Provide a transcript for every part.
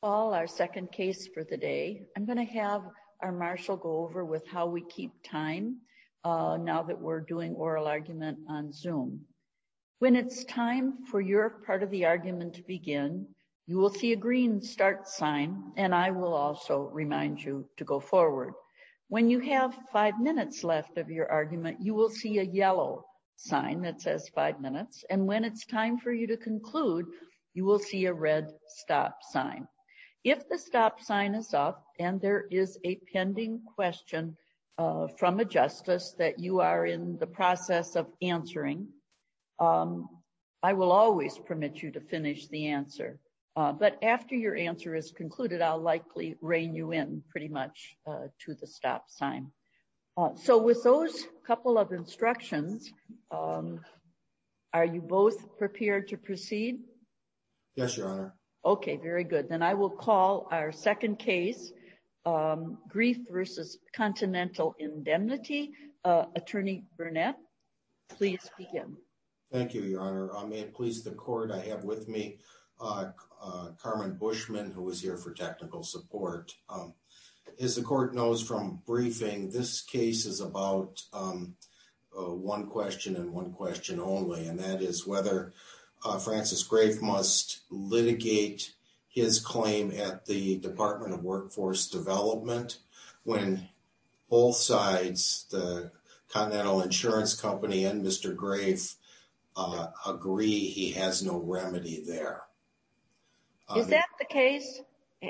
call our second case for the day. I'm going to have our marshal go over with how we keep time now that we're doing oral argument on Zoom. When it's time for your part of the argument to begin, you will see a green start sign, and I will also remind you to go forward. When you have 5 minutes left of your argument, you will see a yellow sign that says 5 minutes. And when it's time for you to conclude, you will see a red stop sign. If the stop sign is up and there is a pending question from a justice that you are in the process of answering, I will always permit you to finish the answer. But after your answer is concluded, I'll likely rein you in pretty much to the stop sign. So with those couple of instructions, are you both prepared to proceed? Yes, Your Honor. Okay, very good. Then I will call our second case, Greif versus Continental Indemnity. Attorney Burnett, please begin. Thank you, Your Honor. May it please the court, I have with me Carmen Bushman, who is here for technical support. As the court knows from briefing, this case is about one question and one question only, and that is whether Francis Greif must litigate his claim at the Department of Workforce Development when both sides, the Continental Insurance Company and Mr. Greif, agree he has no remedy there. Is that the case?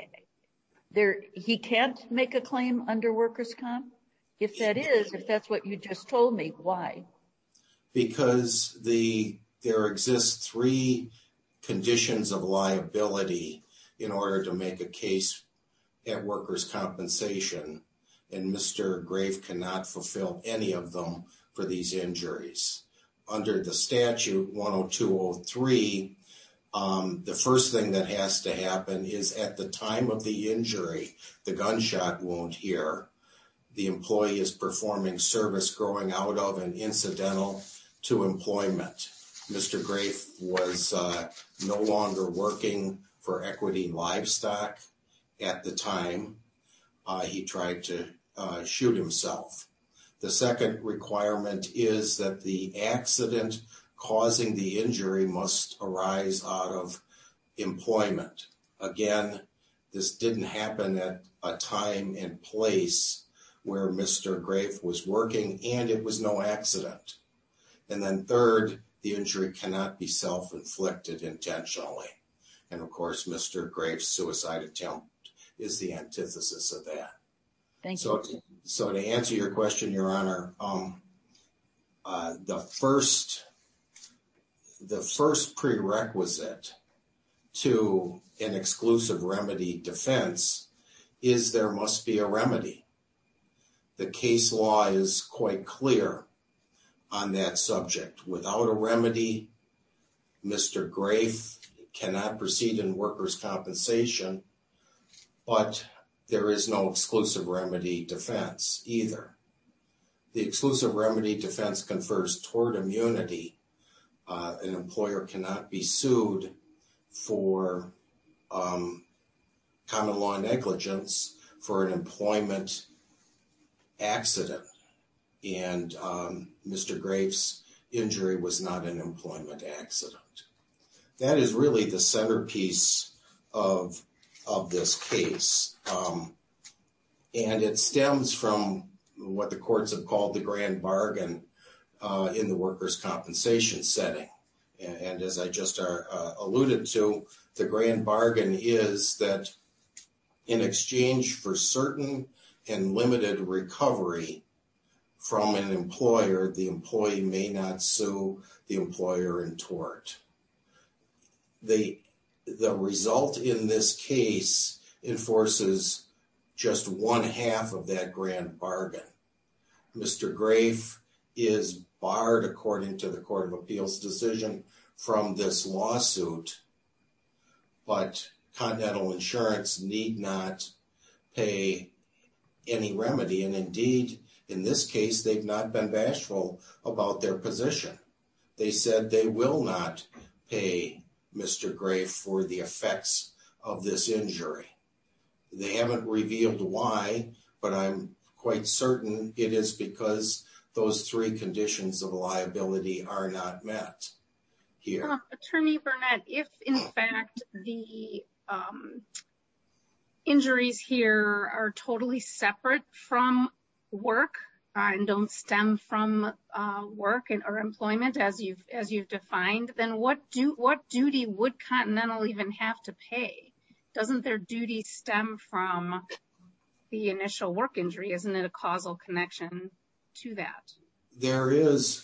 He can't make a claim under workers' comp? If that's what you just told me, why? Because there exist 3 conditions of liability in order to make a case at workers' compensation, and Mr. Greif cannot fulfill any of them for these injuries. Under the statute 10203, the first thing that has to happen is at the time of the injury, the gunshot wound here, the employee is performing service growing out of and incidental to employment. Mr. Greif was no longer working for Equity Livestock at the time. He tried to shoot himself. The second requirement is that the accident causing the injury must arise out of employment. Again, this didn't happen at a time and place where Mr. Greif was working, and it was no accident. And then third, the injury cannot be self-inflicted intentionally. And of course, Mr. Greif's suicide attempt is the antithesis of that. Thank you. So to answer your question, Your Honor, the first prerequisite to an exclusive remedy defense is there must be a remedy. The case law is quite clear on that subject. Without a remedy, Mr. Greif cannot proceed in workers' compensation, but there is no exclusive remedy defense either. The exclusive remedy defense confers tort immunity. An employer cannot be sued for common law negligence for an employment accident. And Mr. Greif's injury was not an employment accident. That is really the centerpiece of this case. And it stems from what the courts have called the grand bargain in the workers' compensation setting. And as I just alluded to, the grand bargain is that in exchange for certain and limited recovery from an employer, the employee may not sue the employer in tort. The result in this case enforces just one half of that grand bargain. Mr. Greif is barred, according to the Court of Appeals decision, from this lawsuit, but Continental Insurance need not pay any remedy. And indeed, in this case, they've not been bashful about their position. They said they will not pay Mr. Greif for the effects of this injury. They haven't revealed why, but I'm quite certain it is because those three conditions of liability are not met here. Attorney Burnett, if in fact the injuries here are totally separate from work and don't stem from work or employment as you've defined, then what duty would Continental even have to pay? Doesn't their duty stem from the initial work injury? Isn't it a causal connection to that? There is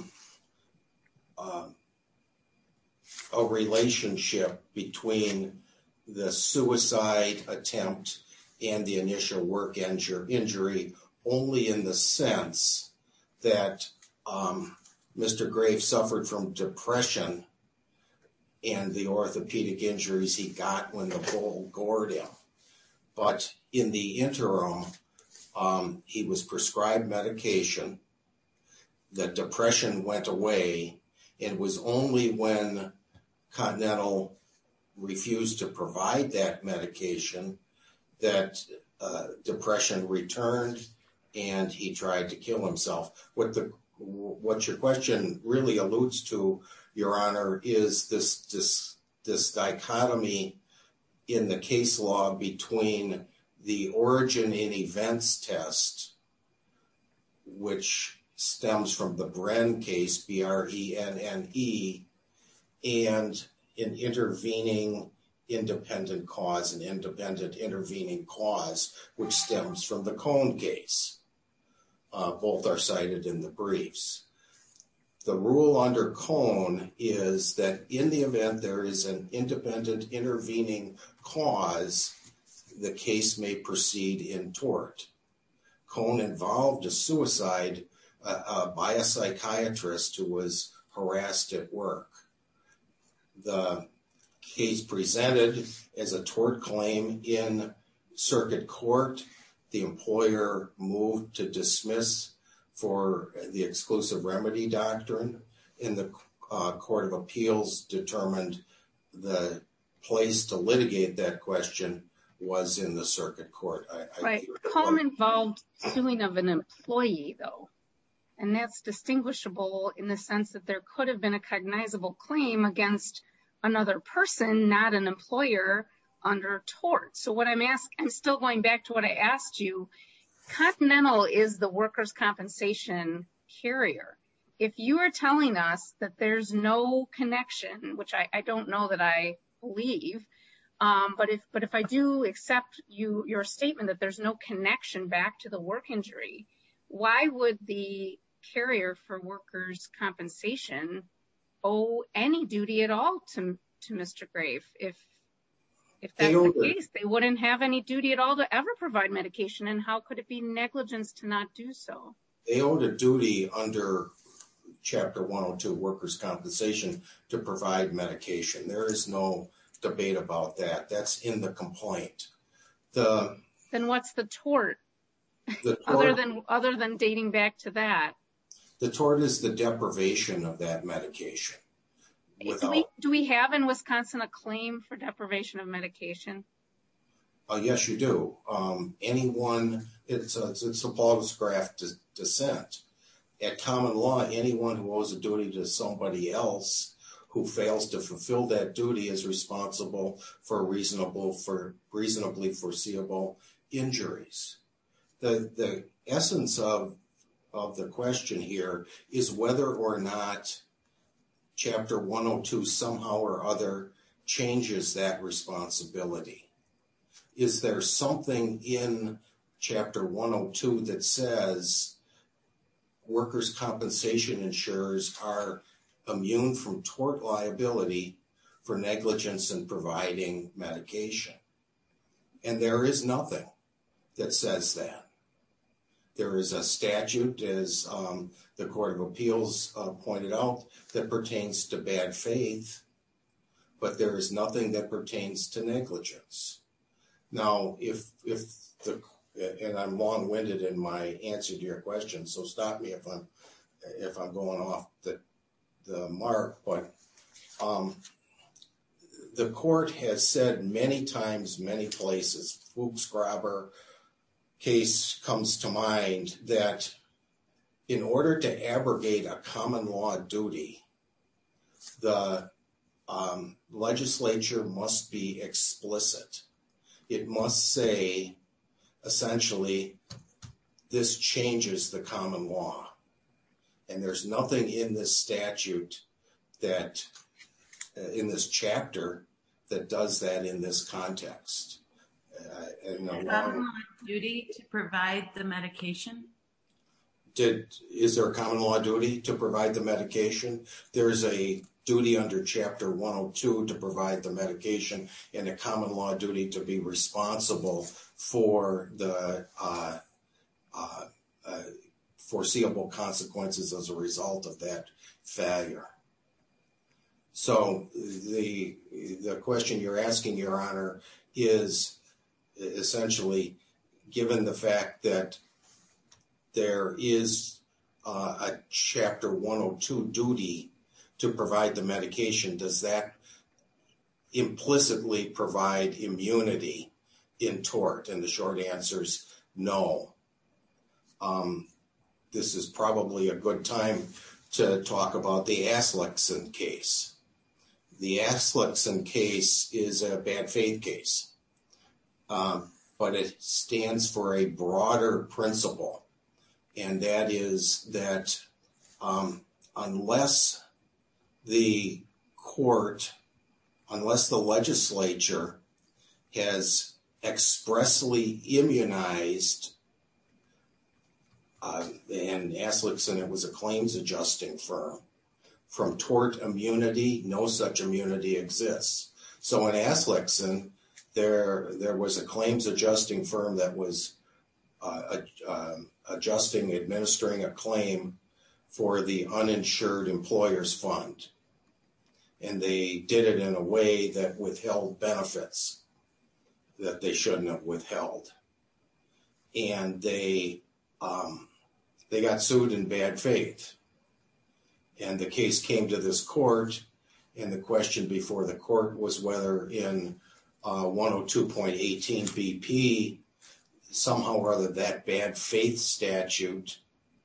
a relationship between the suicide attempt and the initial work injury only in the sense that Mr. Graves suffered from depression and the orthopedic injuries he got when the bull gored him. But in the interim, he was prescribed medication. The depression went away, and it was only when Continental refused to provide that medication that depression returned and he tried to kill himself. What your question really alludes to, Your Honor, is this dichotomy in the case law between the origin in events test, which stems from the Brenn case, B-R-E-N-N-E, and an intervening independent cause, an independent intervening cause, which stems from the Cohn case. Both are cited in the briefs. The rule under Cohn is that in the event there is an independent intervening cause, the case may proceed in tort. Cohn involved a suicide by a psychiatrist who was harassed at work. The case presented as a tort claim in circuit court. The employer moved to dismiss for the exclusive remedy doctrine, and the Court of Appeals determined the place to litigate that question was in the circuit court. Right. Cohn involved suing of an employee, though, and that's distinguishable in the sense that there could have been a cognizable claim against another person, not an employer, under tort. So what I'm still going back to what I asked you. Continental is the workers' compensation carrier. If you are telling us that there's no connection, which I don't know that I believe, but if I do accept your statement that there's no connection back to the work injury, why would the carrier for workers' compensation owe any duty at all to Mr. Grave? If that's the case, they wouldn't have any duty at all to ever provide medication, and how could it be negligence to not do so? They owed a duty under Chapter 102 workers' compensation to provide medication. There is no debate about that. That's in the complaint. Then what's the tort? Other than dating back to that? The tort is the deprivation of that medication. Do we have in Wisconsin a claim for deprivation of medication? Yes, you do. It's a Paulus Graft descent. At common law, anyone who owes a duty to somebody else who fails to fulfill that duty is responsible for reasonably foreseeable injuries. The essence of the question here is whether or not Chapter 102 somehow or other changes that responsibility. Is there something in Chapter 102 that says workers' compensation insurers are immune from tort liability for negligence in providing medication? And there is nothing that says that. There is a statute, as the Court of Appeals pointed out, that pertains to bad faith, but there is nothing that pertains to negligence. Now, and I'm long-winded in my answer to your question, so stop me if I'm going off the mark, but the court has said many times, many places, Fuchs-Graber case comes to mind, that in order to abrogate a common law duty, the legislature must be explicit. It must say, essentially, this changes the common law. And there's nothing in this statute that, in this chapter, that does that in this context. Common law duty to provide the medication? Is there a common law duty to provide the medication? There's a duty under Chapter 102 to provide the medication, and a common law duty to be responsible for the foreseeable consequences as a result of that failure. So the question you're asking, Your Honor, is essentially, given the fact that there is a Chapter 102 duty to provide the medication, does that implicitly provide immunity in tort? And the short answer is no. This is probably a good time to talk about the Aslickson case. The Aslickson case is a bad faith case, but it stands for a broader principle, and that is that unless the legislature has expressly immunized, and Aslickson, it was a claims adjusting firm, from tort immunity, no such immunity exists. So in Aslickson, there was a claims adjusting firm that was administering a claim for the uninsured employers fund. And they did it in a way that withheld benefits that they shouldn't have withheld. And they got sued in bad faith. And the case came to this court, and the question before the court was whether in 102.18 BP, somehow or other that bad faith statute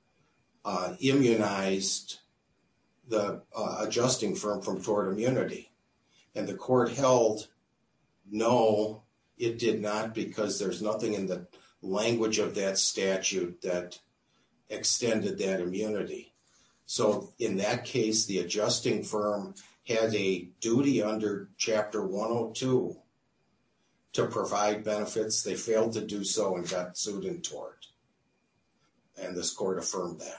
immunized the adjusting firm from tort immunity. And the court held, no, it did not, because there's nothing in the language of that statute that extended that immunity. So in that case, the adjusting firm had a duty under Chapter 102 to provide benefits. They failed to do so and got sued in tort. And this court affirmed that.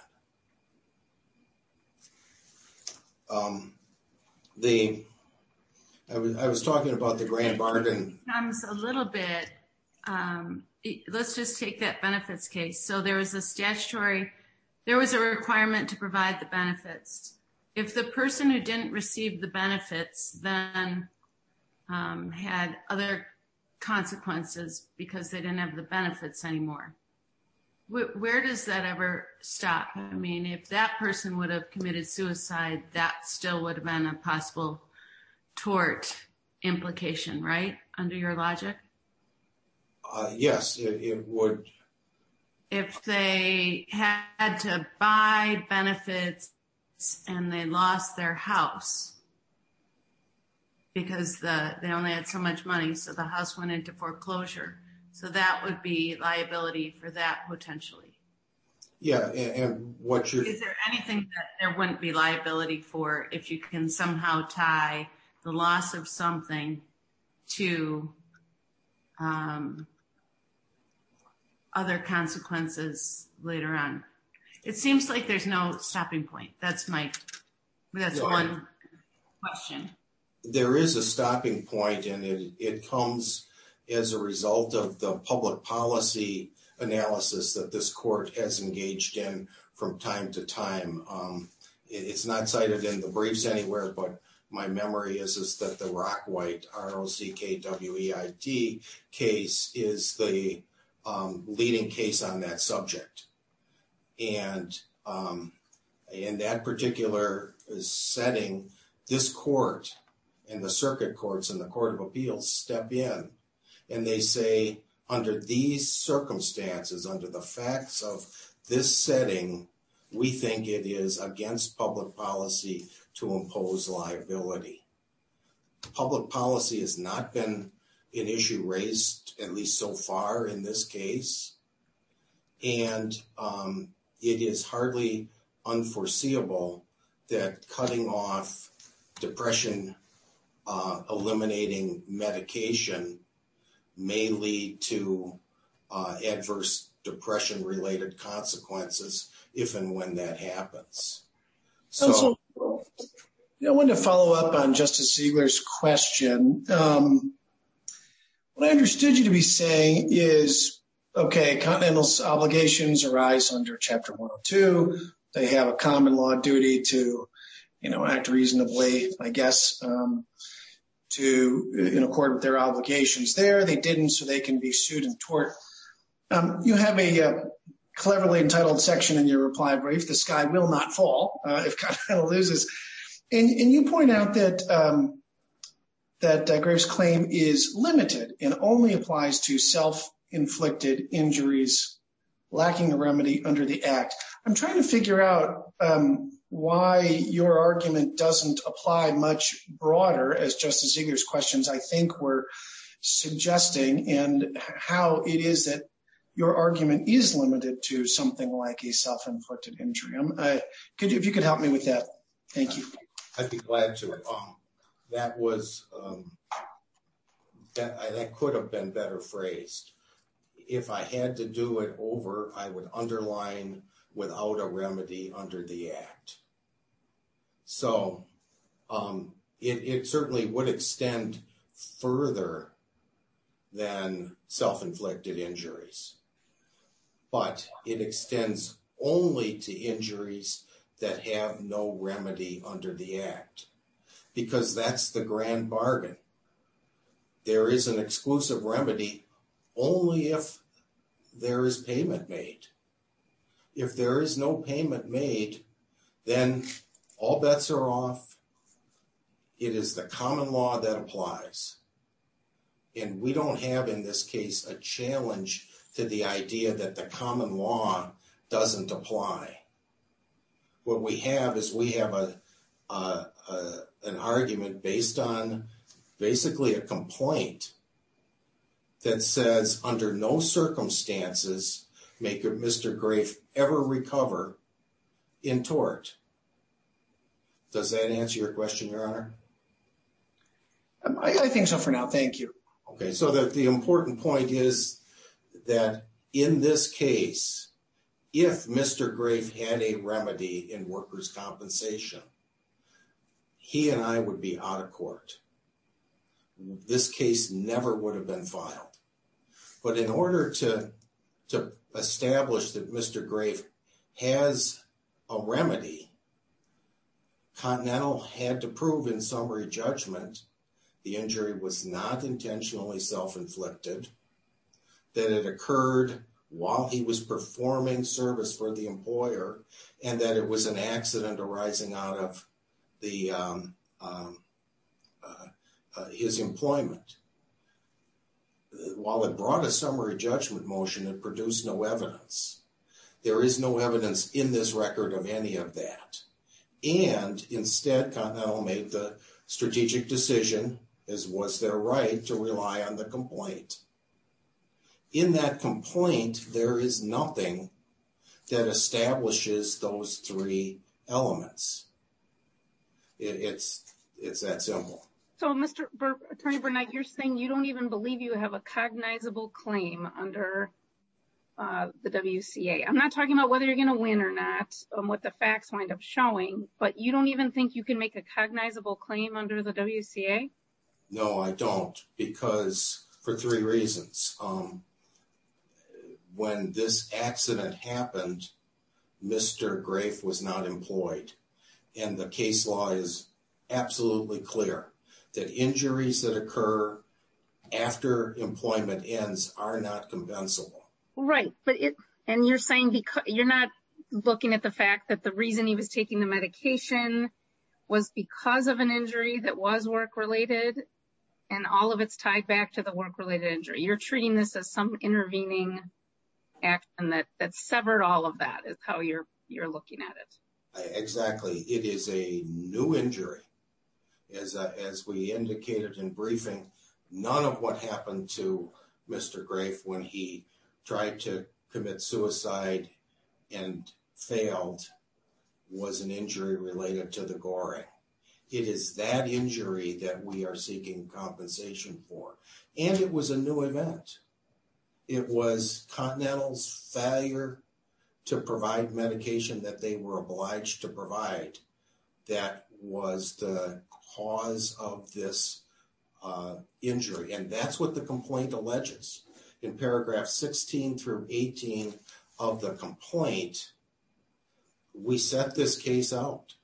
I was talking about the grand bargain. Comes a little bit, let's just take that benefits case. So there was a requirement to provide the benefits. If the person who didn't receive the benefits then had other consequences because they didn't have the benefits anymore, where does that ever stop? I mean, if that person would have committed suicide, that still would have been a possible tort implication, right? Under your logic? Yes, it would. If they had to buy benefits and they lost their house because they only had so much money, so the house went into foreclosure. So that would be liability for that potentially. Yeah, and is there anything that there wouldn't be liability for if you can somehow tie the loss of something to other consequences later on? It seems like there's no stopping point. That's one question. There is a stopping point, and it comes as a result of the public policy analysis that this court has engaged in from time to time. It's not cited in the briefs anywhere, but my memory is that the Rockweit, ROCKWEIT case is the leading case on that subject. And in that particular setting, this court and the circuit courts and the Court of Appeals step in and they say, under these circumstances, under the facts of this setting, we think it is against public policy to impose liability. Public policy has not been an issue raised, at least so far in this case, and it is hardly unforeseeable that cutting off depression eliminating medication may lead to adverse depression-related consequences if and when that happens. So, I wanted to follow up on Justice Ziegler's question. What I understood you to be saying is, okay, Continental's obligations arise under Chapter 102. They have a common law duty to, act reasonably, I guess, in accord with their obligations there. They didn't, so they can be sued in tort. You have a cleverly entitled section in your reply brief, "The sky will not fall if Continental loses." And you point out that Graves' claim is limited and only applies to self-inflicted injuries lacking a remedy under the Act. I'm trying to figure out why your argument doesn't apply much broader, as Justice Ziegler's questions, I think, were suggesting, and how it is that your argument is limited to something like a self-inflicted injury. If you could help me with that. Thank you. I'd be glad to. That could have been better phrased. If I had to do it over, I would underline without a remedy under the Act. So it certainly would extend further than self-inflicted injuries, but it extends only to injuries that have no remedy under the Act, because that's the grand bargain. There is an exclusive remedy only if there is payment made. If there is no payment made, then all bets are off. It is the common law that applies. And we don't have in this case a challenge to the idea that the common law doesn't apply. What we have is an argument based on basically a complaint that says under no circumstances may Mr. Grafe ever recover in tort. Does that answer your question, Your Honor? I think so for now. Thank you. Okay, so the important point is that in this case, if Mr. Grafe had a remedy in workers' compensation, he and I would be out of court. This case never would have been filed. But in order to establish that Mr. Grafe has a remedy, Continental had to prove in summary judgment the injury was not intentionally self-inflicted, that it occurred while he was performing service for the employer, and that it was an accident arising out of his employment. While it brought a summary judgment motion, it produced no evidence. There is no evidence in this record of any of that. And instead, Continental made the strategic decision, as was their right, to rely on the complaint. In that complaint, there is nothing that establishes those three elements. It's that simple. So, Attorney Burnett, you're saying you don't even believe you have a cognizable claim under the WCA. I'm not talking about whether you're going to win or not, what the facts wind up showing, but you don't even think you can make a cognizable claim under the WCA? No, I don't, because for three reasons. When this accident happened, Mr. Grafe was not employed, and the case law is absolutely clear that injuries that occur after employment ends are not compensable. Right, and you're saying because you're not looking at the fact that the reason he was taking the medication was because of an injury that was work-related, and all of it's tied back to the work-related injury. You're treating this as some intervening action that severed all of that, is how you're looking at it. Exactly. It is a new injury. As we indicated in briefing, none of what happened to Mr. Grafe when he tried to commit suicide and failed was an injury related to the goring. It is that injury that we are seeking compensation for. And it was a new event. It was Continental's failure to provide medication that they were obliged to provide that was the cause of this injury. And that's what the complaint alleges. In paragraph 16 through 18 of the complaint, we set this case out.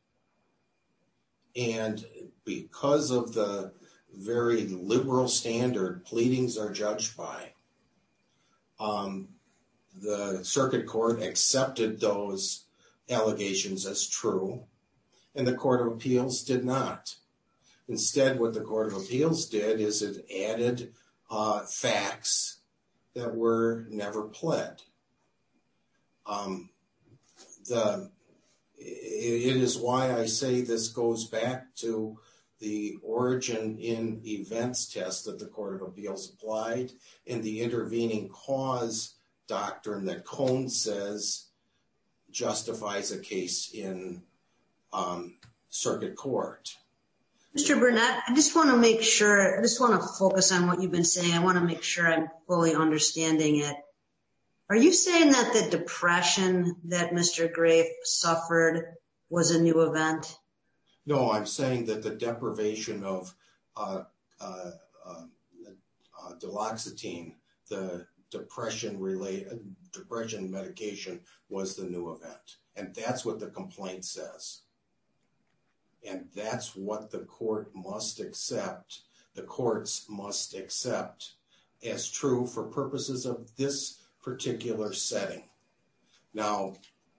And because of the very liberal standard pleadings are judged by, the circuit court accepted those allegations as true, and the Court of Appeals did not. Instead, what the Court of Appeals did is it added facts that were never pled. It is why I say this goes back to the origin in events test that the Court of Appeals applied and the intervening cause doctrine that Cone says justifies a case in circuit court. Mr. Burnett, I just want to make sure, I just want to focus on what you've been saying. I want to make sure I'm fully understanding it. Are you saying that the depression that Mr. Grafe suffered was a new event? No, I'm saying that the deprivation of duloxetine, the depression medication, was the new event. And that's what the complaint says. And that's what the court must accept, the courts must accept as true for purposes of this particular setting. Now,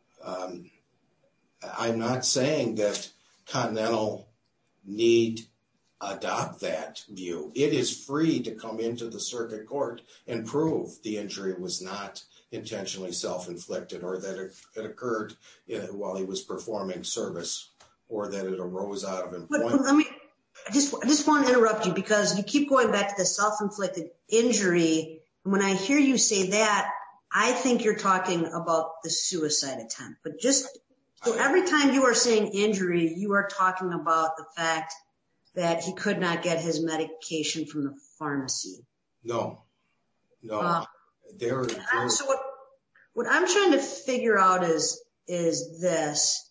I'm not saying that Continental need adopt that view. It is free to come into the circuit court and prove the injury was not intentionally self-inflicted, or that it occurred while he was performing service, or that it arose out of employment. But I just want to interrupt you, because you keep going back to the self-inflicted injury. When I hear you say that, I think you're talking about the suicide attempt. But so every time you are saying injury, you are talking about the fact that he could not get his medication from the pharmacy. No. So what I'm trying to figure out is this.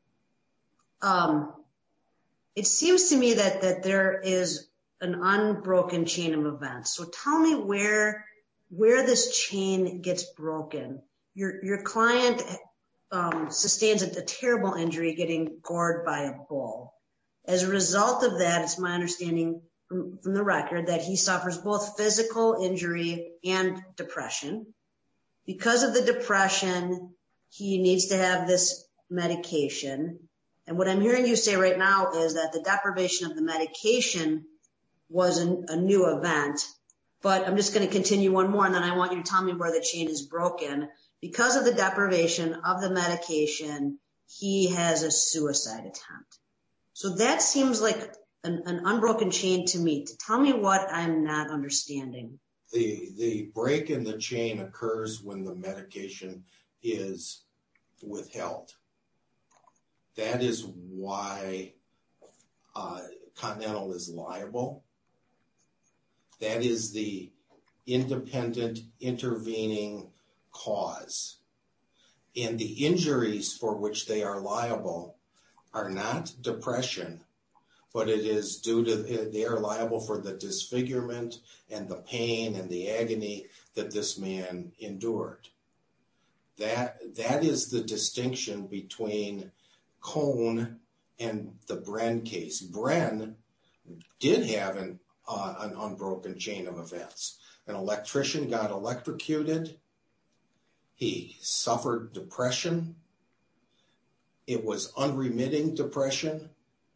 It seems to me that there is an unbroken chain of events. So tell me where this chain gets broken. Your client sustains a terrible injury getting gored by a bull. As a result of that, it's my understanding from the record that he suffers both physical injury and depression. Because of the depression, he needs to have this medication. And what I'm hearing you say right now is that the deprivation of the medication was a new event. But I'm just going to continue one more, and then I want you to tell me where the chain is broken. Because of the deprivation of the medication, he has a suicide attempt. So that seems like an unbroken chain to me. Tell me what I'm not understanding. The break in the chain occurs when the medication is withheld. That is why Continental is liable. That is the independent intervening cause. And the injuries for which they are liable are not depression, but it is they are liable for the disfigurement and the pain and the agony that this man endured. That is the distinction between Cone and the Bren case. Bren did have an unbroken chain of events. An electrician got electrocuted. He suffered depression. It was unremitting depression.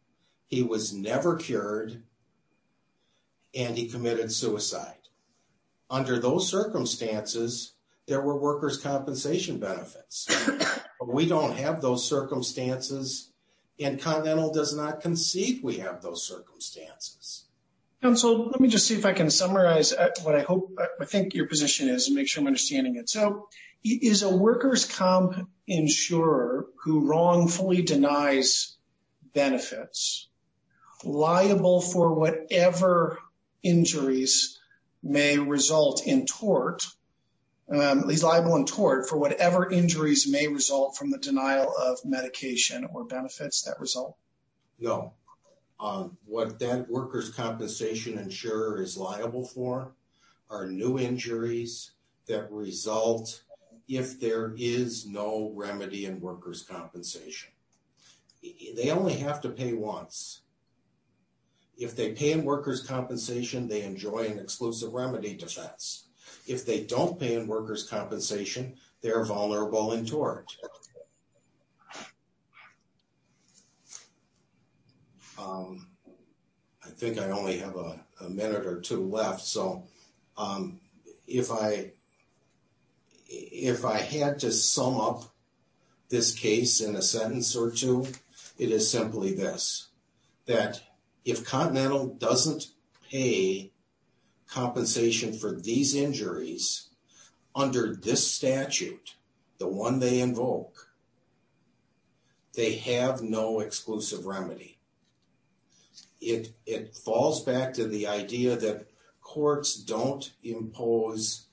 he was never cured, and he committed suicide. Under those circumstances, there were workers' compensation benefits. But we don't have those circumstances, and Continental does not concede we have those circumstances. Counsel, let me just see if I can summarize what I think your position is and make sure I'm understanding it. So is a workers' comp insurer who wrongfully denies benefits liable for whatever injuries may result in tort? He's liable in tort for whatever injuries may result from the denial of medication or benefits that result? No. What that workers' compensation insurer is liable for are new injuries that result if there is no remedy in workers' compensation. They only have to pay once. If they pay in workers' compensation, they enjoy an exclusive remedy defense. If they don't pay in workers' compensation, they're vulnerable in tort. I think I only have a minute or two left, so if I had to sum up this case in a sentence or two, it is simply this, that if Continental doesn't pay compensation for these injuries under this statute, the one they invoke, they have no exclusive remedy. It falls back to the idea that courts don't impose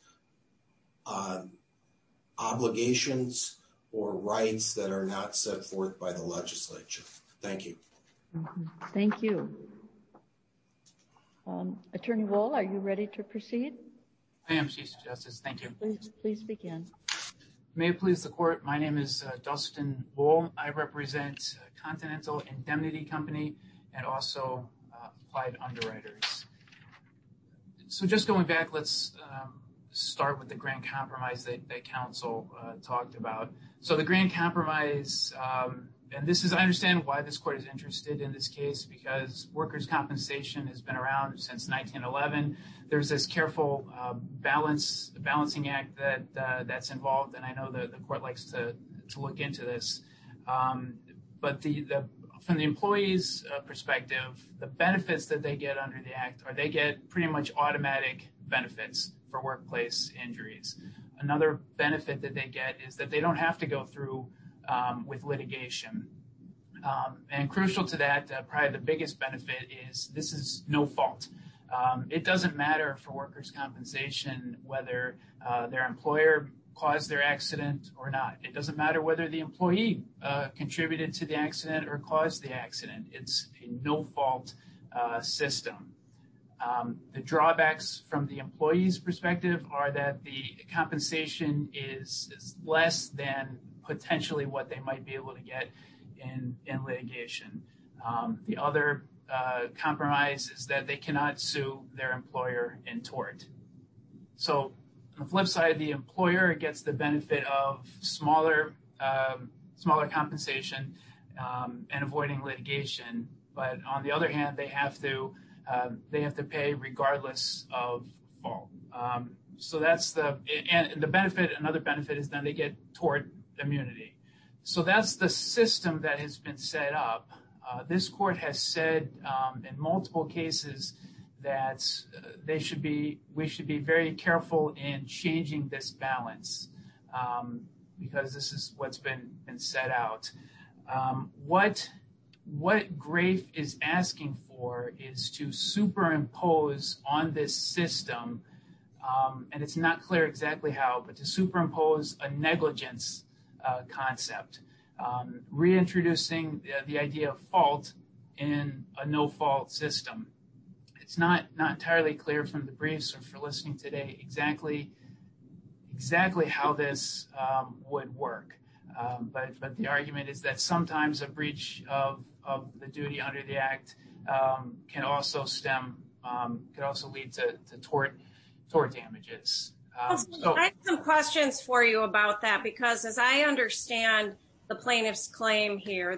obligations or rights that are not set forth by the legislature. Thank you. Mm-hmm. Thank you. Attorney Wohl, are you ready to proceed? I am, Chief Justice. Thank you. Please begin. May it please the court, my name is Dustin Wohl. I represent Continental Indemnity Company and also Applied Underwriters. So just going back, let's start with the grand compromise that counsel talked about. So the grand compromise, and this is, I understand why this court is interested in this case, because workers' compensation has been around since 1911. There's this careful balancing act that's involved, and I know the court likes to look into this. But from the employee's perspective, the benefits that they get under the act are they get pretty much automatic benefits for workplace injuries. Another benefit that they get is that they don't have to go through with litigation. And crucial to that, probably the biggest benefit is this is no fault. It doesn't matter for workers' compensation whether their employer caused their accident or not. It doesn't matter whether the employee contributed to the accident or caused the accident. It's a no-fault system. The drawbacks from the employee's perspective are that the compensation is less than potentially what they might be able to get in litigation. The other compromise is that they cannot sue their employer in tort. So on the flip side, the employer gets the benefit of smaller compensation and avoiding litigation. But on the other hand, they have to pay regardless of fault. So that's and the benefit. Another benefit is then they get tort immunity. So that's the system that has been set up. This court has said in multiple cases that we should be very careful in changing this balance because this is what's been set out. What Grafe is asking for is to superimpose on this system, and it's not clear exactly how, but to superimpose a negligence concept, reintroducing the idea of fault in a no-fault system. It's not entirely clear from the briefs or for listening today exactly how this would work. But the argument is that sometimes a breach of the duty under the Act can also lead to tort damages. So I have some questions for you about that, because as I understand the plaintiff's claim here,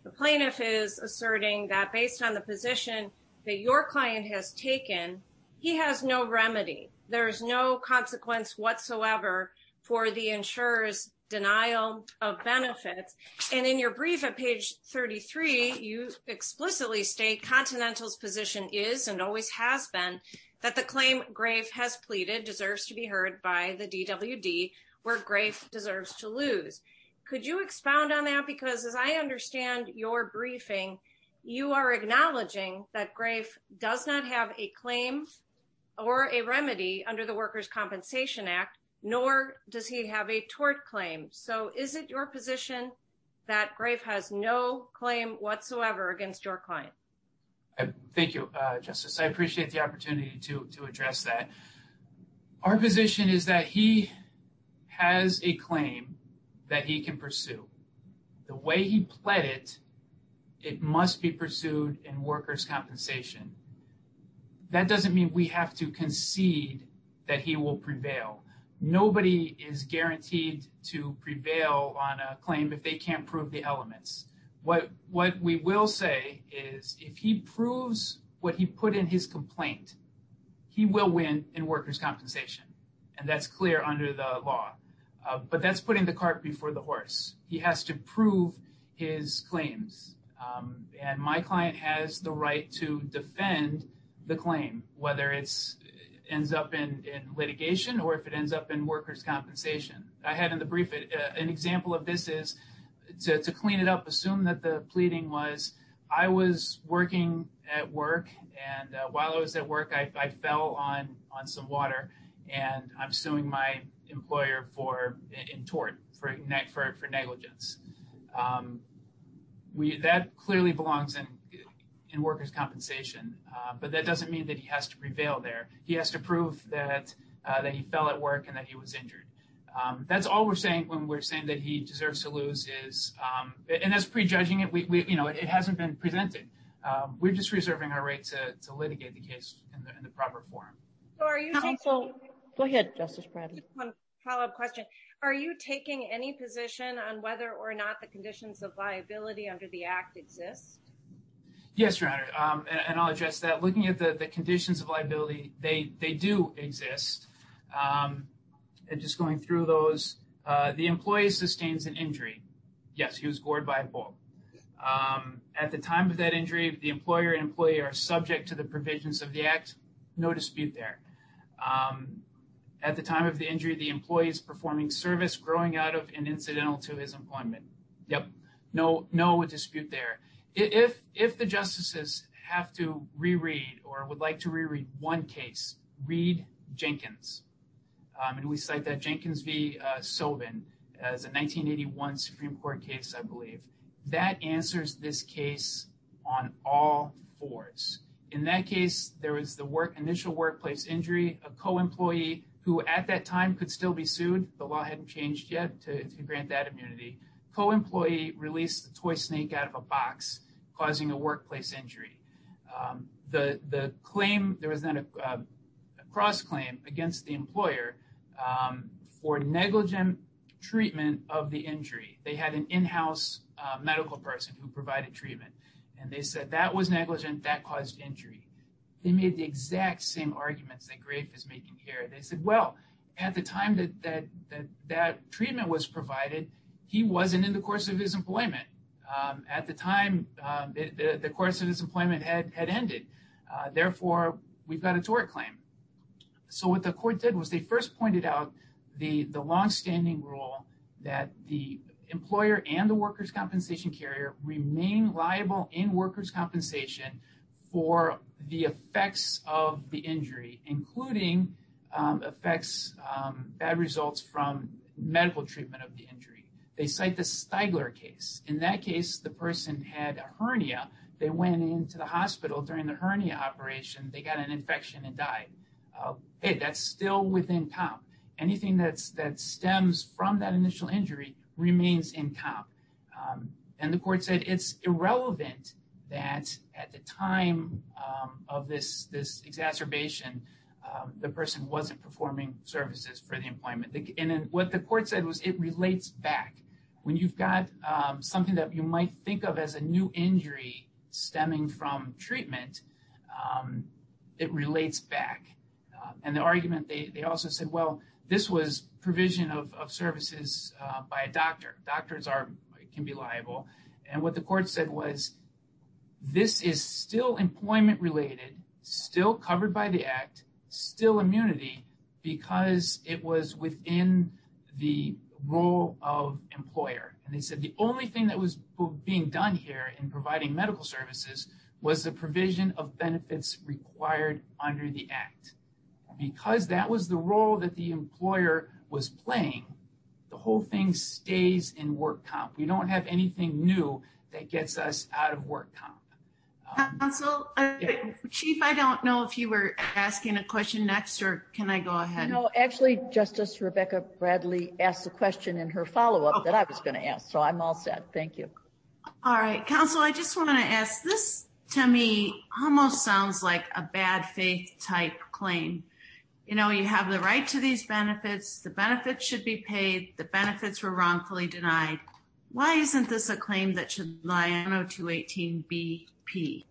The plaintiff is asserting that based on the position that your client has taken, he has no remedy. There's no consequence whatsoever for the insurer's denial of benefits. And in your brief at page 33, you explicitly state Continental's position is and always has been that the claim Grafe has pleaded deserves to be heard by the DWD, where Grafe deserves to lose. Could you expound on that? Because as I understand your briefing, you are acknowledging that Grafe does not have a claim or a remedy under the Workers' Compensation Act, nor does he have a tort claim. So is it your position that Grafe has no claim whatsoever against your client? Thank you, Justice. I appreciate the opportunity to address that. Our position is that he has a claim that he can pursue. The way he pled it, it must be pursued in workers' compensation. That doesn't mean we have to concede that he will prevail. Nobody is guaranteed to prevail on a claim if they can't prove the elements. What we will say is if he proves what he put in his complaint, he will win in workers' compensation. And that's clear under the law. But that's putting the cart before the horse. He has to prove his claims. And my client has the right to defend the claim, whether it ends up in litigation or if it ends up in workers' compensation. I had in the brief an example of this is to clean it up, assume that the pleading was I was working at work, and while I was at work, I fell on some water, and I'm suing my employer in tort for negligence. That clearly belongs in workers' compensation, but that doesn't mean that he has to prevail there. He has to prove that he fell at work and that he was injured. That's all we're saying when we're saying that he deserves to lose is, and that's prejudging it. It hasn't been presented. We're just reserving our right to litigate the case in the proper form. So are you Go ahead, Justice Bradley. One follow-up question. Are you taking any position on whether or not the conditions of liability under the Act exist? Yes, Your Honor, and I'll address that. Looking at the conditions of liability, they do exist. And just going through those, the employee sustains an injury. Yes, he was gored by a bull. At the time of that injury, the employer and employee are subject to the provisions of the Act. No dispute there. At the time of the injury, the employee is performing service growing out of and incidental to his employment. Yep, no dispute there. If the justices have to reread or would like to reread one case, read Jenkins. And we cite that Jenkins v. Sobin as a 1981 Supreme Court case, I believe. That answers this case on all fours. In that case, there was the initial workplace injury, a co-employee who at that time could still be sued. The law hadn't changed yet to grant that immunity. Co-employee released the toy snake out of a box, causing a workplace injury. The claim, there was then a cross-claim against the employer for negligent treatment of the injury. They had an in-house medical person who provided treatment, and they said that was negligent, that caused injury. They made the exact same arguments that Grafe is making here. They said, well, at the time that treatment was provided, he wasn't in the course of his employment. At the time, the course of his employment had ended. Therefore, we've got a tort claim. So what the court did was they first pointed out the longstanding rule that the employer and the workers' compensation carrier remain liable in workers' compensation for the effects of the injury, including bad results from medical treatment of the injury. They cite the Stigler case. In that case, the person had a hernia. They went into the hospital during the hernia operation. They got an infection and died. Hey, that's still within comp. Anything that stems from that initial injury remains in comp. And the court said it's irrelevant that at the time of this exacerbation, the person wasn't performing services for the employment. And then what the court said was it relates back. when you've got something that you might think of as a new injury stemming from treatment, it relates back. And the argument, they also said, well, this was provision of services by a doctor. Doctors can be liable. And what the court said was, this is still employment related, still covered by the act, still immunity, because it was within the role of employer. And they said the only thing that was being done here in providing medical services was the provision of benefits required under the act. Because that was the role that the employer was playing, the whole thing stays in work comp. We don't have anything new that gets us out of work comp. Counsel, Chief, I don't know if you were asking a question next, or can I go ahead? No, actually, Justice Rebecca Bradley asked a question in her follow-up that I was going to ask, so I'm all set. Thank you. All right, Counsel, I just want to ask, this to me almost sounds like a bad faith type claim. You know, you have the right to these benefits, the benefits should be paid, the benefits were wrongfully denied. Why isn't this a claim that should lie on 0218BP?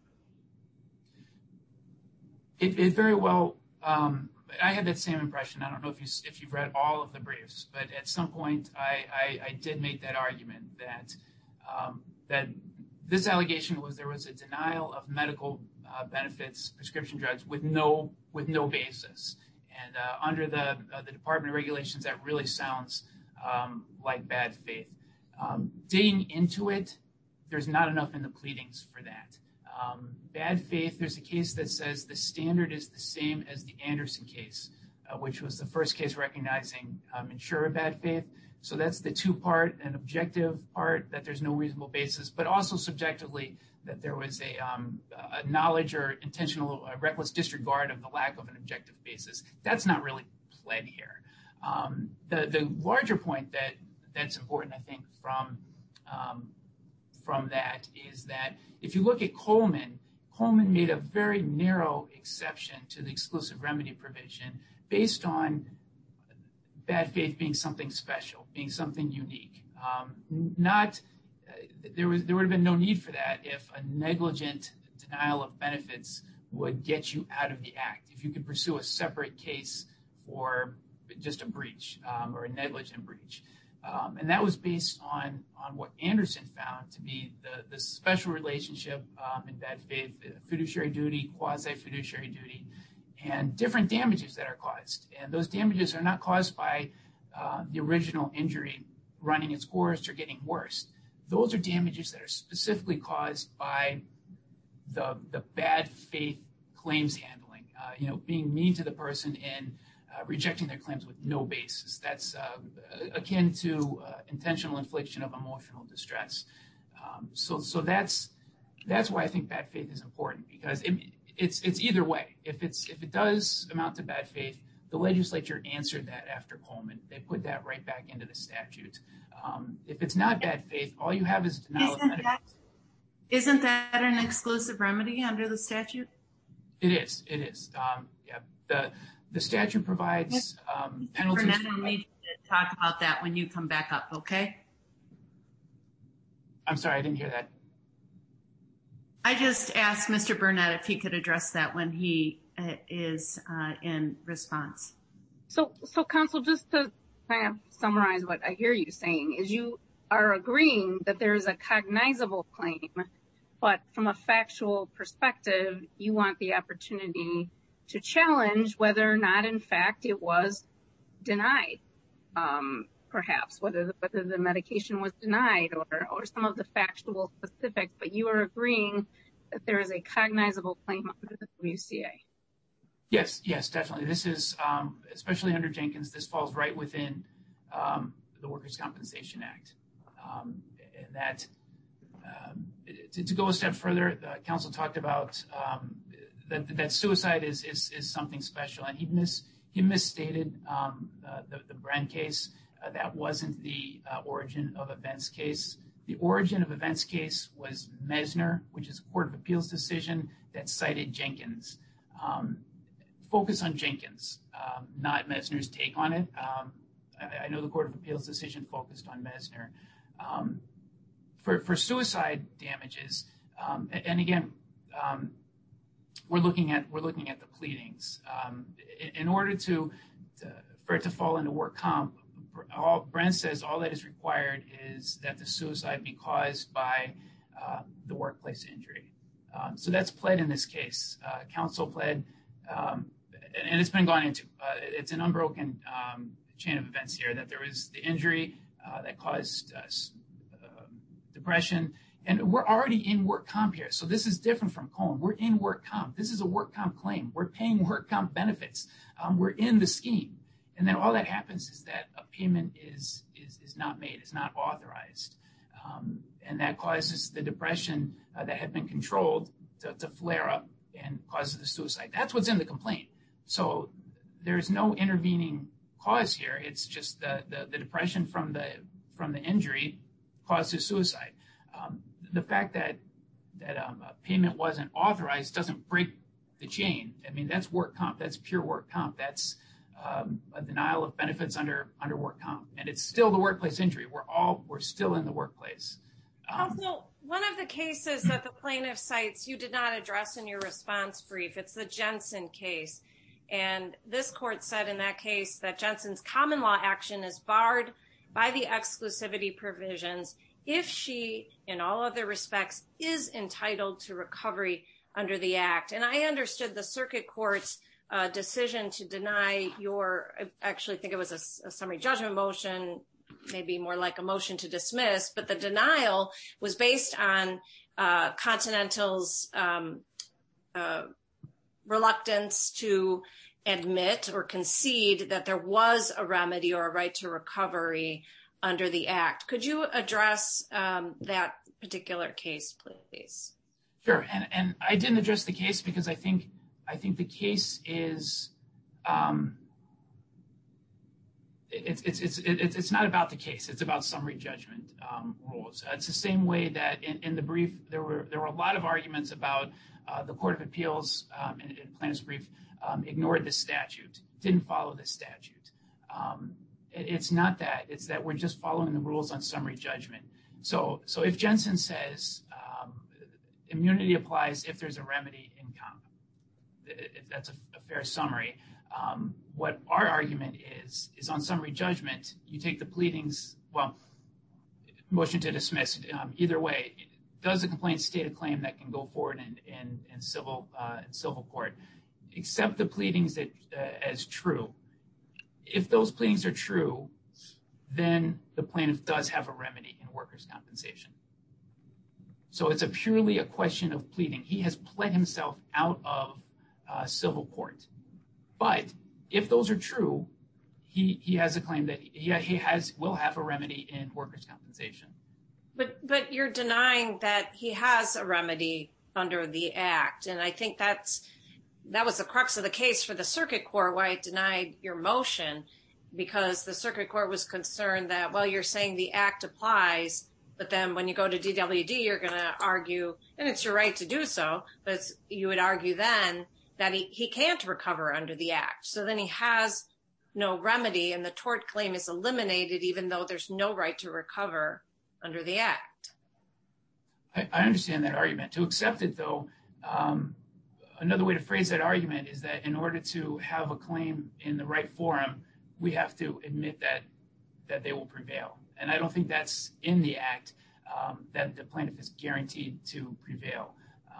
It very well, I had that same impression. I don't know if you've read all of the briefs, but at some point I did make that argument that this allegation was there was a denial of medical benefits, prescription drugs with no basis. And under the Department of Regulations, that really sounds like bad faith. Digging into it, there's not enough in the pleadings for that. Bad faith, there's a case that says the standard is the same as the Anderson case, which was the first case recognizing insurer bad faith. So that's the two-part, an objective part that there's no reasonable basis, but also subjectively that there was a knowledge or intentional reckless disregard of the lack of an objective basis. That's not really pled here. The larger point that's important, I think, from that is that if you look at Coleman made a very narrow exception to the exclusive remedy provision based on bad faith being something special, being something unique. There would have been no need for that if a negligent denial of benefits would get you out of the act. If you could pursue a separate case for just a breach or a negligent breach. And that was based on what Anderson found to be the special relationship in bad faith, fiduciary duty, quasi-fiduciary duty, and different damages that are caused. And those damages are not caused by the original injury running its course or getting worse. Those are damages that are specifically caused by the bad faith claims handling, being mean to the person and rejecting their claims with no basis. That's akin to intentional infliction of emotional distress. So that's why I think bad faith is important, because it's either way. If it does amount to bad faith, the legislature answered that after Coleman. They put that right back into the statute. If it's not bad faith, all you have is denial of benefits. Isn't that an exclusive remedy under the statute? It is. The statute provides penalties. Burnett, I'll need to talk about that when you come back up, okay? I'm sorry, I didn't hear that. I just asked Mr. Burnett if he could address that when he is in response. So counsel, just to kind of summarize what I hear you saying, is you are agreeing that there is a cognizable claim, but from a factual perspective, you want the opportunity to challenge whether or not, in fact, it was denied, perhaps, whether the medication was denied or some of the factual specifics, but you are agreeing that there is a cognizable claim under the WCA. Yes, definitely. This is, especially under Jenkins, this falls right within the Workers' Compensation Act. And that, to go a step further, the counsel talked about that suicide is something special, and he misstated the Bren case. That wasn't the origin of events case. The origin of events case was Mesner, which is a Court of Appeals decision that cited Jenkins. Focus on Jenkins, not Mesner's take on it. I know the Court of Appeals decision focused on Mesner. For suicide damages, and again, we're looking at the pleadings. In order for it to fall into work comp, Brent says all that is required is that the suicide be caused by the workplace injury. So that's pled in this case. Counsel pled, and it's been gone into. It's an unbroken chain of events here, that there is the injury that caused depression, and we're already in work comp here. So this is different from Cohen. We're in work comp. This is a work comp claim. We're paying work comp benefits. We're in the scheme. And then all that happens is that a payment is not made, is not authorized. And that causes the depression that had been controlled to flare up and causes the suicide. That's what's in the complaint. So there's no intervening cause here. It's just the depression from the injury causes suicide. The fact that a payment wasn't authorized doesn't break the chain. I mean, that's work comp. That's pure work comp. That's a denial of benefits under work comp, and it's still the workplace injury. We're still in the workplace. Also, one of the cases that the plaintiff cites, you did not address in your response brief. It's the Jensen case, and this court said in that case that Jensen's common law action is barred by the exclusivity provisions if she, in all other respects, is entitled to recovery under the Act. And I understood the circuit court's decision to deny I actually think it was a summary judgment motion, maybe more like a motion to dismiss, but the denial was based on Continental's reluctance to admit or concede that there was a remedy or a right to recovery under the Act. Could you address that particular case, please? Sure, and I didn't address the case because I think the case is it's not about the case. It's about summary judgment rules. It's the same way that in the brief there were a lot of arguments about the Court of Appeals in plaintiff's brief ignored the statute, didn't follow the statute. It's not that. It's that we're just following the rules on summary judgment. So if Jensen says immunity applies if there's a remedy in comp, if that's a fair summary, what our argument is on summary judgment, you take the pleadings, motion to dismiss, either way, does the complaint state a claim that can go forward in civil court? Accept the pleadings as true. If those pleadings are true, then the plaintiff does have a remedy in workers' compensation. So it's purely a question of pleading. He has pled himself out of civil court. But if those are true, he has a claim that he will have a remedy in workers' compensation. But you're denying that he has a remedy under the Act, and I think that was the crux of the case for the circuit court, why it denied your motion, because the circuit court was concerned that, well, you're saying the Act applies, but then when you go to DWD, you're going to argue, and it's your right to do so, but you would argue then that he can't recover under the Act. So then he has no remedy, and the tort claim is eliminated, even though there's no right to recover under the Act. I understand that argument. To accept it, though, another way to phrase that argument is that in order to have a claim in the right forum, we have to admit that they will prevail. And I don't think that's in the Act, that the plaintiff is guaranteed to prevail.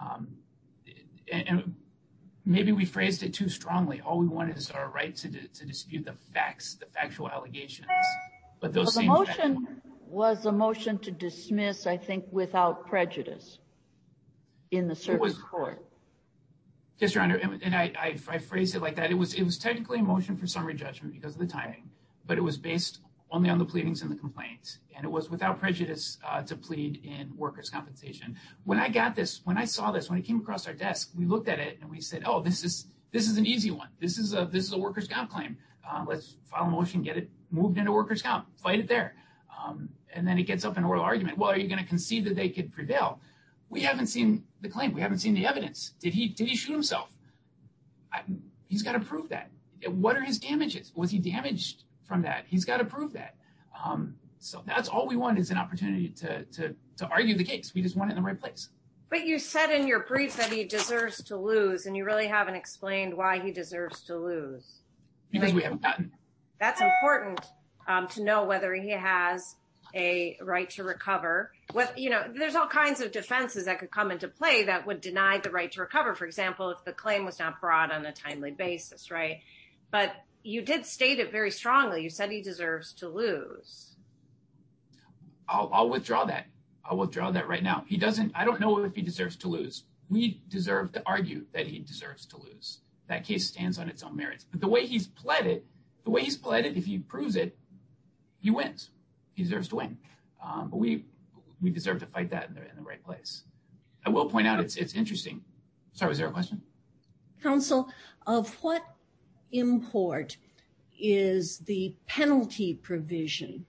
And maybe we phrased it too strongly. All we want is our right to dispute the facts, the factual allegations. But those the motion was a motion to dismiss, I think, without prejudice in the circuit court. Yes, Your Honor, and I phrased it like that. It was technically a motion for summary judgment because of the timing, but it was based only on the pleadings and the complaints, and it was without prejudice to plead in workers' compensation. When I saw this, when it came across our desk, we looked at it and we said, "Oh, this is an easy one. This is a workers' comp claim. Let's file a motion, get it moved into workers' comp, fight it there." And then it gets up in oral argument. Well, are you going to concede that they could prevail? We haven't seen the claim. We haven't seen the evidence. Did he shoot himself? He's got to prove that. What are his damages? Was he damaged from that? He's got to prove that. So that's all we want, is an opportunity to argue the case. We just want it in the right place. But you said in your brief that he deserves to lose, and you really haven't explained why he deserves to lose. Because we haven't gotten. That's important to know whether he has a right to recover. There's all kinds of defenses that could come into play that would deny the right to recover. For example, if the claim was not brought on a timely basis, right? But you did state it very strongly. You said he deserves to lose. I'll withdraw that. I'll withdraw that right now. He doesn't. I don't know if he deserves to lose. We deserve to argue that he deserves to lose. That case stands on its own merits. But the way he's pled it, if he proves it, he wins. He deserves to win. But we deserve to fight that in the right place. I will point out it's interesting. Sorry, was there a question? Counsel, of what import is the penalty provision,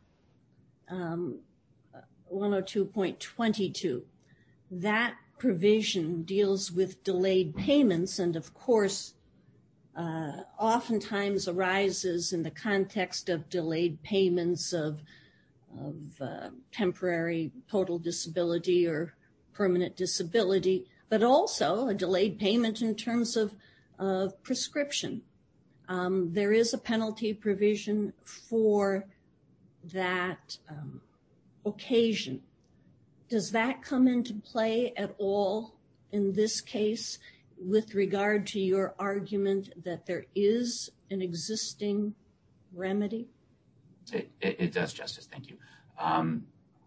102.22? That provision deals with delayed payments, and of course, oftentimes arises in the context of delayed payments of temporary total disability or permanent disability, but also a delayed payment in terms of prescription. There is a penalty provision for that occasion. Does that come into play at all in this case with regard to your argument that there is an existing remedy? It does, Justice. Thank you. And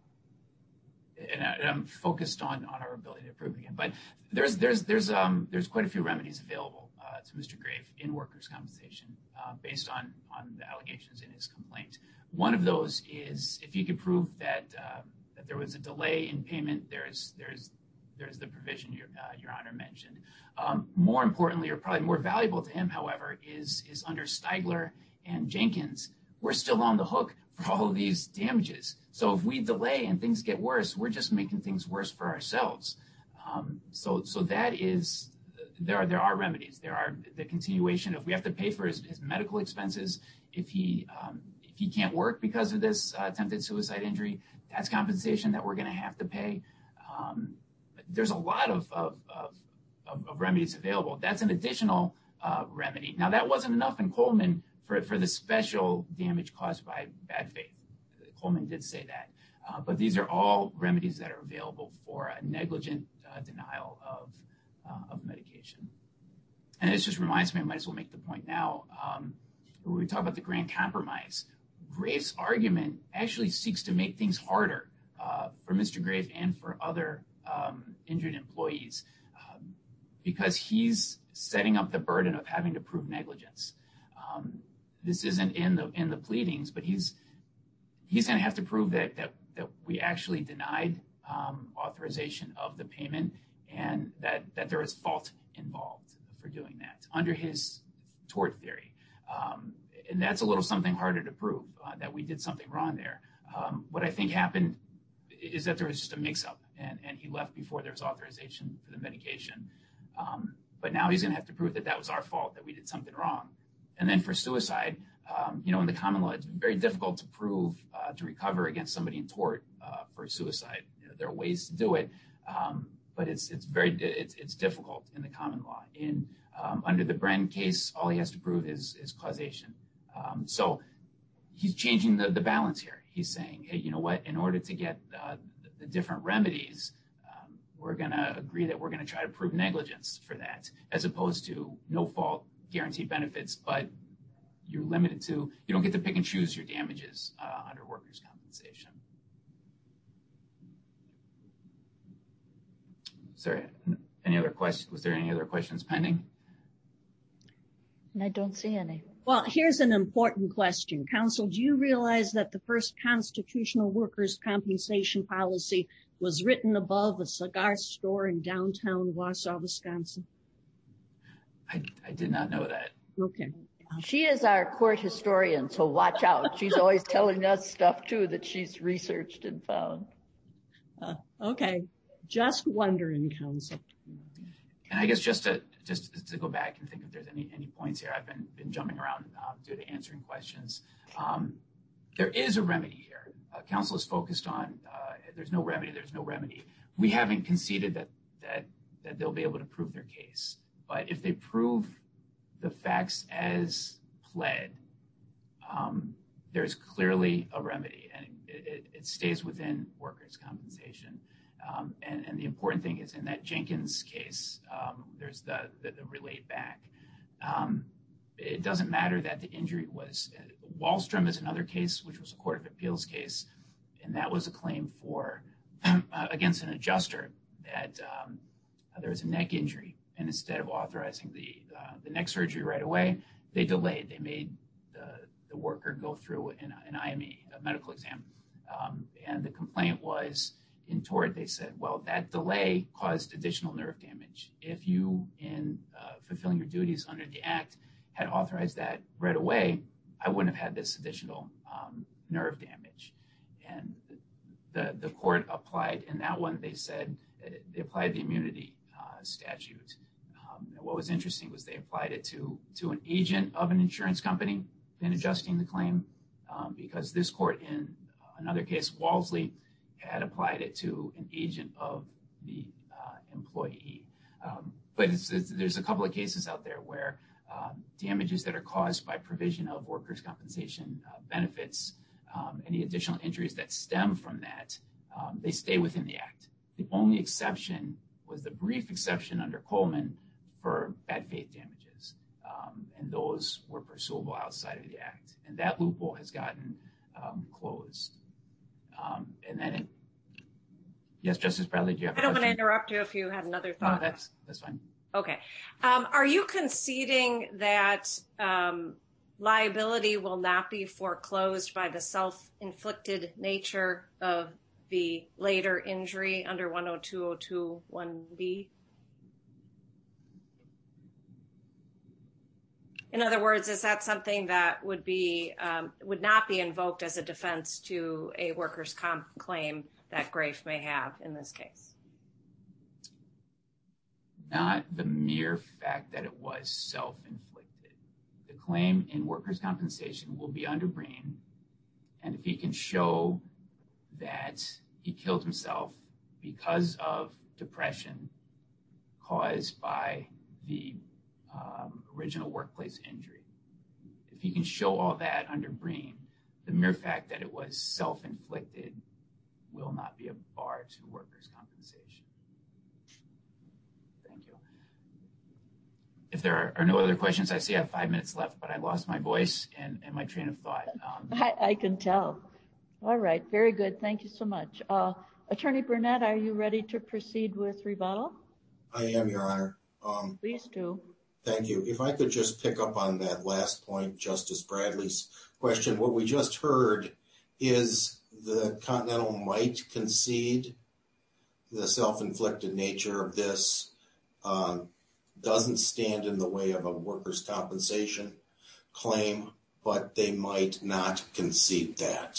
I'm focused on our ability to prove again. But there's quite a few remedies available to Mr. Grave in workers' compensation based on the allegations in his complaint. One of those is if you could prove that there was a delay in payment, there's the provision your Honor mentioned. More importantly, or probably more valuable to him, however, is under Stigler and Jenkins, we're still on the hook for all of these damages. So if we delay and things get worse, we're just making things worse for ourselves. So that is, there are remedies. There are the continuation. If we have to pay for his medical expenses, if he can't work because of this attempted suicide injury, that's compensation that we're going to have to pay. There's a lot of remedies available. That's an additional remedy. Now, that wasn't enough in Coleman for the special damage caused by bad faith. Coleman did say that. But these are all remedies that are available for a negligent denial of medication. And this just reminds me, I might as well make the point now, when we talk about the grand compromise, Grave's argument actually seeks to make things harder for Mr. Grave and for other injured employees because he's setting up the burden of having to prove negligence. This isn't in the pleadings, but he's going to have to prove that we actually denied authorization of the payment and that there is fault involved for doing that under his tort theory. And that's a little something harder to prove, that we did something wrong there. What I think happened is that there was just a mix-up and he left before there was authorization for the medication. But now he's going to have to prove that that was our fault, that we did something wrong. And then for suicide, in the common law, it's very difficult to prove to recover against somebody in tort for suicide. There are ways to do it, but it's difficult in the common law. Under the Bren case, all he has to prove is causation. So he's changing the balance here. He's saying, hey, you know what? In order to get the different remedies, we're going to agree that we're going to try to prove negligence for that, as opposed to no fault, guaranteed benefits, but you're limited to, you don't get to pick and choose your damages under workers' compensation. Is there any other questions? Was there any other questions pending? I don't see any. Well, here's an important question. Counsel, do you realize that the first constitutional workers' compensation policy was written above a cigar store in downtown Wausau, Wisconsin? I did not know that. Okay. She is our court historian, so watch out. She's always telling us stuff, too, that she's researched and found. Okay. Just wondering, Counsel. And I guess just to go back and think if there's any points here, I've been jumping around due to answering questions. there is a remedy here. Counsel is focused on there's no remedy. We haven't conceded that they'll be able to prove their case. But if they prove the facts as pled, there's clearly a remedy, and it stays within workers' compensation. And the important thing is in that Jenkins case, there's the relate back. It doesn't matter that the injury was Wallstrom is another case, which was a Court of Appeals case, and that was a claim for against an adjuster that there was a neck injury, and instead of authorizing the neck surgery right away, they delayed. They made the worker go through an IME, a medical exam, and the complaint was in tort. They said, well, that delay caused additional nerve damage. If you, in fulfilling your duties under the Act, had authorized that right away, I wouldn't have had this additional nerve damage. And the court applied, in that one, they said they applied the immunity statute. And what was interesting was they applied it to an agent of an insurance company in adjusting the claim, because this court, in another case, Walsley, had applied it to an agent of the employee. But there's a couple of cases out there where damages that are caused by provision of workers' compensation benefits, any additional injuries that stem from that, they stay within the Act. The only exception was the brief exception under Coleman for bad faith damages, and those were pursuable outside of the Act. And that loophole has gotten closed. And then, yes, Justice Bradley, do you have a question? I don't want to interrupt you if you had another thought. No, that's fine. Okay. Are you conceding that liability will not be foreclosed by the self-inflicted nature of the later injury under 102.02.1b? In other words, is that something that would not be invoked as a defense to a workers' comp claim that Grafe may have in this case? Not the mere fact that it was self-inflicted. The claim in workers' compensation will be under Breen, and if he can show that he killed himself because of depression caused by the original workplace injury, if he can show all that under Breen, the mere fact that it was self-inflicted will not be a bar to workers' compensation. Thank you. If there are no other questions, I see I have 5 minutes left, but I lost my voice and my train of thought. I can tell. All right. Very good. Thank you so much. Attorney Burnett, are you ready to proceed with rebuttal? I am, Your Honor. Please do. Thank you. If I could just pick up on that last point, Justice Bradley's question. What we just heard is the Continental might concede the self-inflicted nature of this doesn't stand in the way of a workers' compensation claim, but they might not concede that.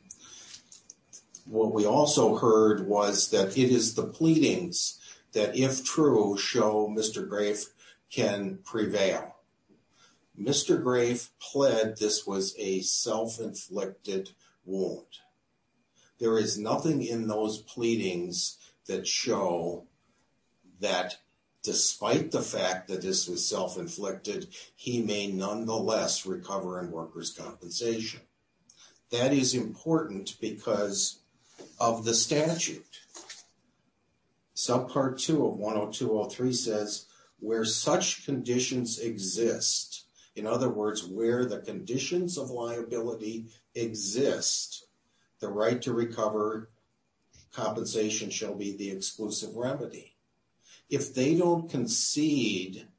What we also heard was that it is the pleadings that, if true, show Mr. Grafe can prevail. Mr. Grafe pled this was a self-inflicted wound. There is nothing in those pleadings that show that despite the fact that this was self-inflicted, he may nonetheless recover in workers' compensation. That is important because of the statute. Subpart 2 of 102.03 says, where such conditions exist, in other words, where the conditions of liability exist, the right to recover compensation shall be the exclusive remedy. If they don't concede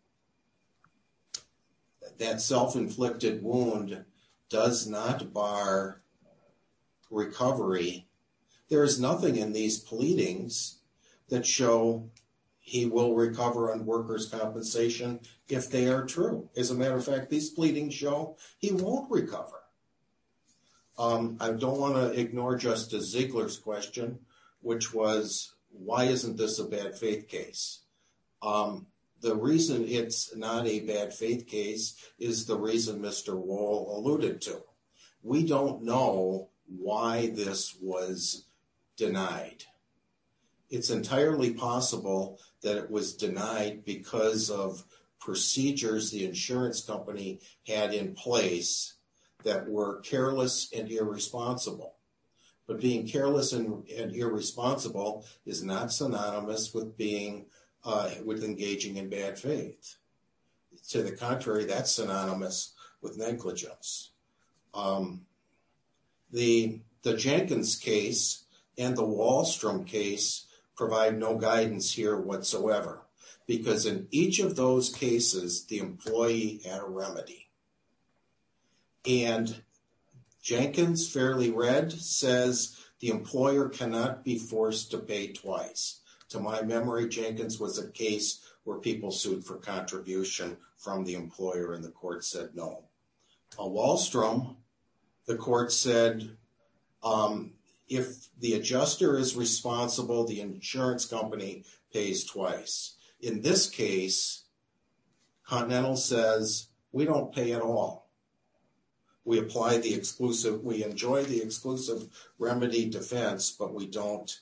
that self-inflicted wound does not bar recovery, there is nothing in these pleadings that show he will recover on workers' compensation if they are true. As a matter of fact, these pleadings show he won't recover. I don't want to ignore Justice Ziegler's question, which was, why isn't this a bad faith case? The reason it's not a bad faith case is the reason Mr. Wohl alluded to. we don't know why this was denied. It's entirely possible that it was denied because of procedures the insurance company had in place that were careless and irresponsible. But being careless and irresponsible is not synonymous with being with engaging in bad faith. To the contrary, that's synonymous with negligence. The Jenkins case and the Wallstrom case provide no guidance here whatsoever, because in each of those cases, the employee had a remedy. And Jenkins, fairly read, says the employer cannot be forced to pay twice. To my memory, Jenkins was a case where people sued for contribution from the employer and the court said no. Wallstrom, the court said, if the adjuster is responsible, the insurance company pays twice. In this case, Continental says we don't pay at all. We enjoy the exclusive remedy defense, but we don't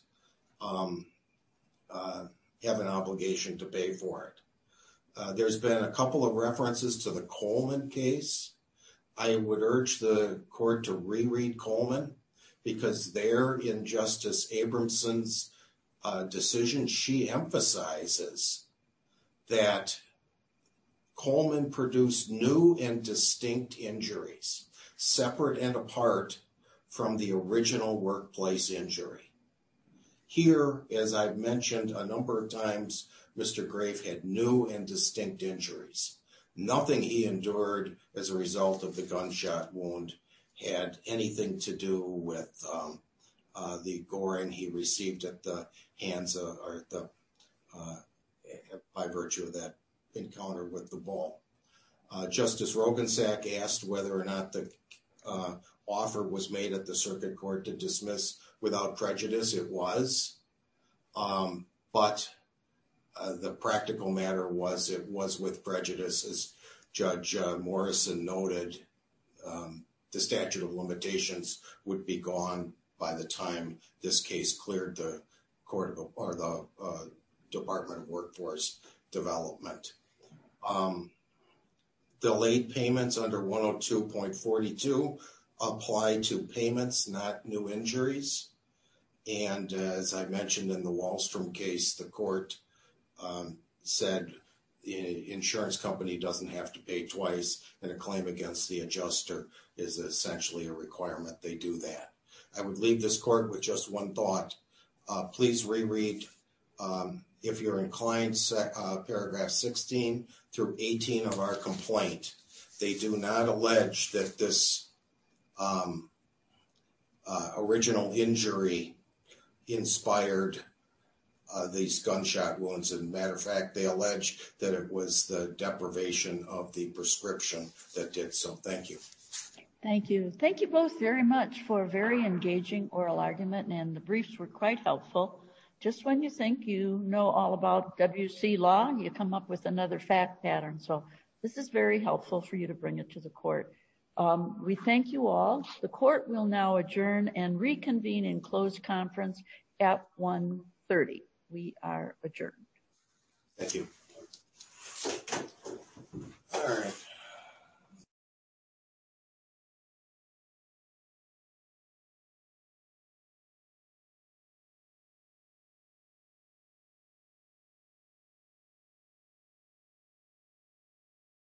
have an obligation to pay for it. There's been a couple of references to the Coleman case. I would urge the court to reread Coleman, because there in Justice Abramson's decision, she emphasizes that Coleman produced new and distinct injuries, separate and apart from the original workplace injury. Here, as I've mentioned a number of times, Mr. Grafe had new and distinct injuries. Nothing he endured as a result of the gunshot wound had anything to do with the goring he received at the hands of, by virtue of that encounter with the ball. Justice Rogensack asked whether or not the offer was made at the circuit court to dismiss without prejudice. It was, but the practical matter was it was with prejudice. As Judge Morrison noted, the statute of limitations would be gone by the time this case cleared the court or the Department of Workforce Development. Delayed payments under 102.42 apply to payments, not new injuries. And as I mentioned in the Wallstrom case, the court said the insurance company doesn't have to pay twice, and a claim against the adjuster is essentially a requirement they do that. I would leave this court with just one thought. Please reread, if you're inclined, paragraph 16 through 18 of our complaint. They do not allege that this original injury inspired these gunshot wounds. As a matter of fact, they allege that it was the deprivation of the prescription that did so. Thank you. Thank you. Thank you both very much for a very engaging oral argument, and the briefs were quite helpful. Just when you think you know all about WC law, you come up with another fact pattern. So this is very helpful for you to bring it to the court. We thank you all. The court will now adjourn and reconvene in closed conference at 1:30. We are adjourned. Thank you. All right.